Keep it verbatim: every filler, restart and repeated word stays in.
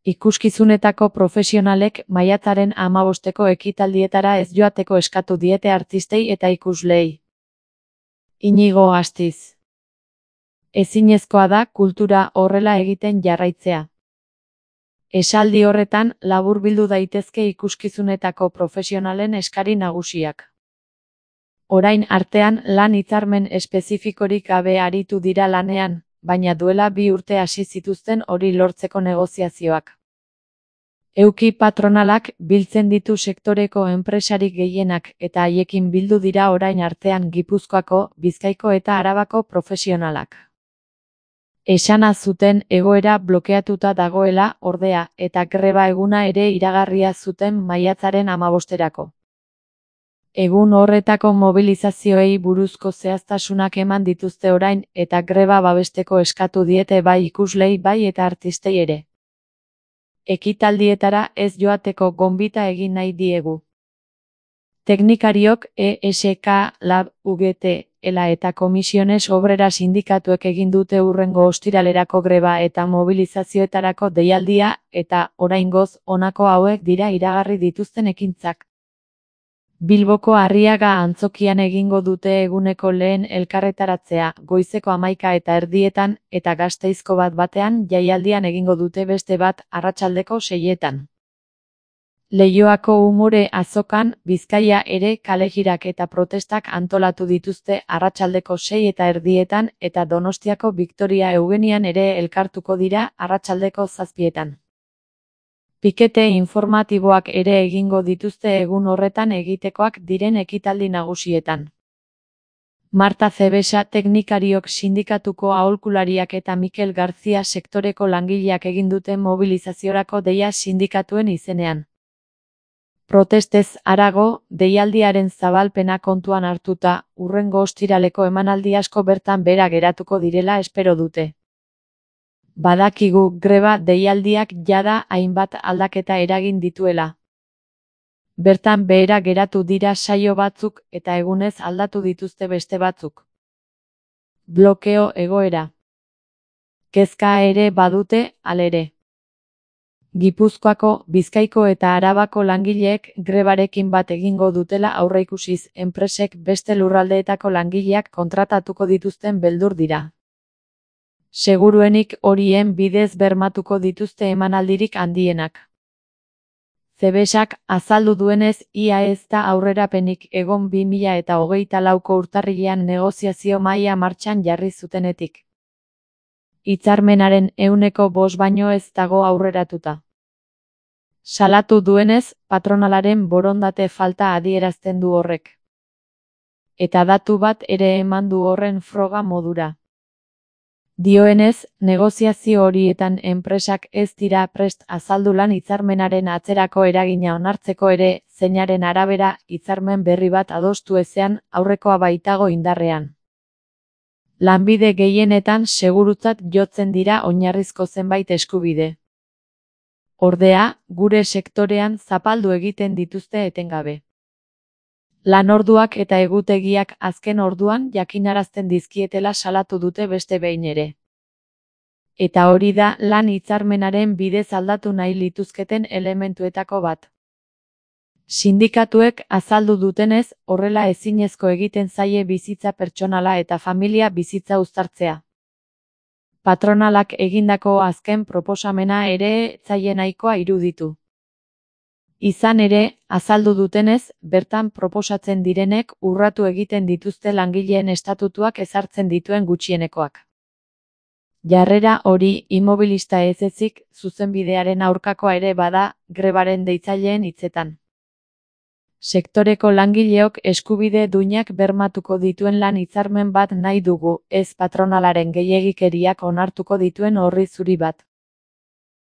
Ikuskizunetako profesionalek maiatzaren hamabosteko ekitaldietara ez joateko eskatu diete artistei eta ikusleei. Inigo Astiz. Ezinezkoa da kultura horrela egiten jarraitzea. Esaldi horretan laburbildu daitezke ikuskizunetako profesionalen eskari nagusiak. Orain artean lan hitzarmen espezifikorik gabe aritu dira lanean, baina duela bi urte hasi zituzten hori lortzeko negoziazioak. Euki patronalak biltzen ditu sektoreko enpresarik gehienak eta haiekin bildu dira orain artean Gipuzkoako, Bizkaiko eta Arabako profesionalak. Esana zuten egoera blokeatuta dagoela, ordea, eta greba eguna ere iragarria zuten maiatzaren hamabosterako. Egun horretako mobilizazioei buruzko zehaztasunak eman dituzte orain eta greba babesteko eskatu diete bai ikuslei bai eta artistei ere. Ekitaldietara ez joateko gonbita egin nahi diegu. Teknikariok E S K, Lab, U G T, ELA eta Komisiones Obrera sindikatuek egin dute hurrengo ostiralerako greba eta mobilizazioetarako deialdia eta, oraingoz, honako hauek dira iragarri dituzten ekintzak. Bilboko Arriaga antzokian egingo dute eguneko lehen elkarretaratzea, goizeko hamaika eta erdietan, eta Gasteizko bat batean jaialdian egingo dute beste bat arratsaldeko seietan. Leioako Umore azokan, Bizkaia ere kalejirak eta protestak antolatu dituzte arratsaldeko sei eta erdietan eta Donostiako Victoria Eugenian ere elkartuko dira arratsaldeko zazpietan. Pikete informatiboak ere egingo dituzte egun horretan egitekoak diren ekitaldi nagusietan. Marta Zebesa teknikariok sindikatuko aholkulariak eta Mikel Garzia sektoreko langileak egin dute mobilizaziorako deia sindikatuen izenean. Protestez harago, deialdiaren zabalpena kontuan hartuta, hurrengo ostiraleko emanaldi asko bertan behera geratuko direla espero dute. Badakigu greba deialdiak jada hainbat aldaketa eragin dituela. Bertan behera geratu dira saio batzuk eta egunez aldatu dituzte beste batzuk. Blokeo egoera. Kezka ere badute, halere. Gipuzkoako, Bizkaiko eta Arabako langileek grebarekin bat egingo dutela aurreikusiz enpresek beste lurraldeetako langileak kontratatuko dituzten beldur dira. Seguruenik horien bidez bermatuko dituzte emanaldirik handienak. Zebesak azaldu duenez ia ez da aurrerapenik egon bi mila eta hogeita lauko urtarrilean negoziazio mahaia martxan jarri zutenetik. Hitzarmenaren ehuneko bost baino ez dago aurreratuta. Salatu duenez, patronalaren borondate falta adierazten du horrek. Eta datu bat ere eman du horren froga modura. Dioenez, negoziazio horietan enpresak ez dira prest azaldu lan hitzarmenaren atzerako eragina onartzeko ere, zeinaren arabera hitzarmen berri bat adostu ezean aurrekoa baitago indarrean. Lanbide gehienetan segurutzat jotzen dira oinarrizko zenbait eskubide. Ordea, gure sektorean zapaldu egiten dituzte etengabe. Lanorduak eta egutegiak azken orduan jakinarazten dizkietela salatu dute beste behin ere. Eta hori da lan hitzarmenaren bidez aldatu nahi lituzketen elementuetako bat. Sindikatuek azaldu dutenez, horrela ezinezko egiten zaie bizitza pertsonala eta familia bizitza uztartzea. Patronalak egindako azken proposamena ere zaie nahikoa iruditu. Izan ere, azaldu dutenez, bertan proposatzen direnek urratu egiten dituzte langileen estatutuak ezartzen dituen gutxienekoak. Jarrera hori immobilista ez ezik, zuzenbidearen aurkakoa ere bada, grebaren deitzaileen hitzetan. Sektoreko langileok eskubide duinak bermatuko dituen lan hitzarmen bat nahi dugu, ez patronalaren gehiegikeriak onartuko dituen orri zuri bat.